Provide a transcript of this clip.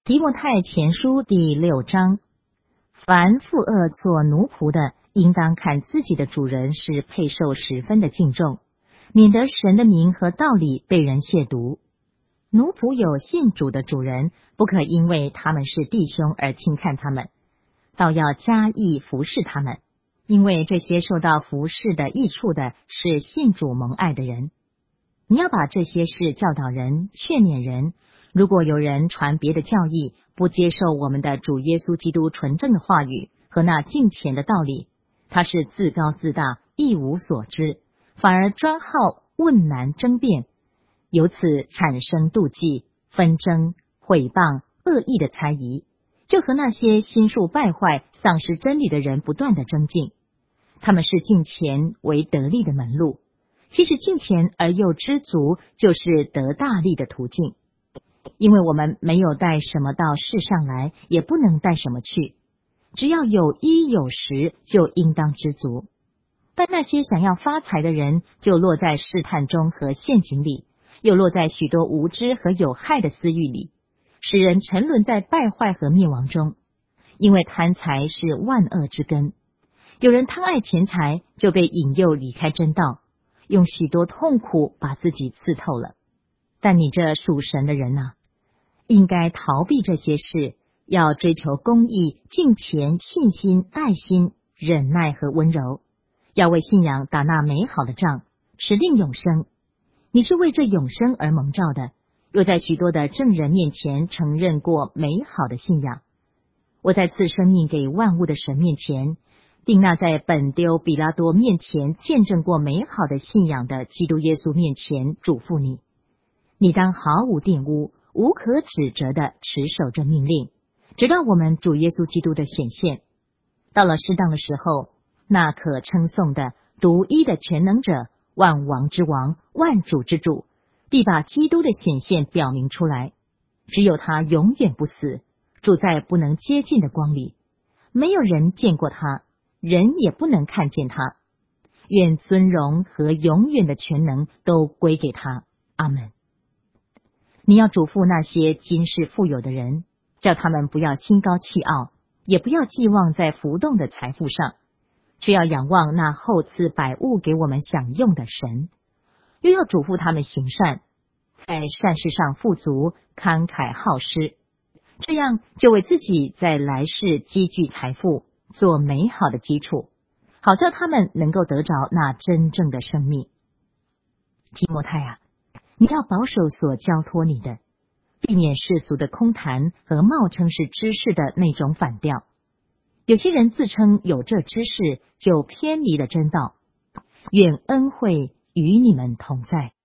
提摩太前书第6章，凡负恶做奴仆的，应当看自己的主人是配受十分的敬重，免得神的名和道理被人亵渎。奴仆有信主的主人，不可因为他们是弟兄而轻看他们，倒要加意服侍他们，因为这些受到服侍的益处的是信主蒙爱的人。你要把这些事教导人，劝勉人。如果有人传别的教义，不接受我们的主耶稣基督纯正的话语和那敬虔的道理，他是自高自大，一无所知，反而专好问难争辩，由此产生妒忌、纷争、毁谤、恶意的猜疑，就和那些心术败坏、丧失真理的人不断的争竞。他们是敬虔为得利的门路，其实敬虔而又知足，就是得大利的途径。因为我们没有带什么到世上来，也不能带什么去，只要有衣有食，就应当知足。但那些想要发财的人，就落在试探中和陷阱里，又落在许多无知和有害的私欲里，使人沉沦在败坏和灭亡中。因为贪财是万恶之根，有人贪爱钱财，就被引诱离开真道，用许多痛苦把自己刺透了。但你这属神的人啊，应该逃避这些事，要追求公义、敬虔、信心、爱心、忍耐和温柔，要为信仰打那美好的仗，持定永生。你是为这永生而蒙召的，又在许多的证人面前承认过美好的信仰。我在赐生命给万物的神面前，并那在本丢比拉多面前见证过美好的信仰的基督耶稣面前嘱咐你，你当毫无玷污、无可指责的持守这命令，直到我们主耶稣基督的显现。到了适当的时候，那可称颂的独一的全能者、万王之王、万主之主，必把基督的显现表明出来。只有他永远不死，住在不能接近的光里，没有人见过他，人也不能看见他。愿尊荣和永远的全能都归给他。阿们。你要嘱咐那些今世富有的人，叫他们不要心高气傲，也不要寄望在浮动的财富上，却要仰望那厚赐百物给我们享用的神。又要嘱咐他们行善，在善事上富足，慷慨好施，这样就为自己在来世积聚财富，做美好的基础，好叫他们能够得着那真正的生命。提摩太啊，你要保守所交托你的，避免世俗的空谈和冒称是知识的那种反调。有些人自称有这知识，就偏离了真道。愿恩惠与你们同在。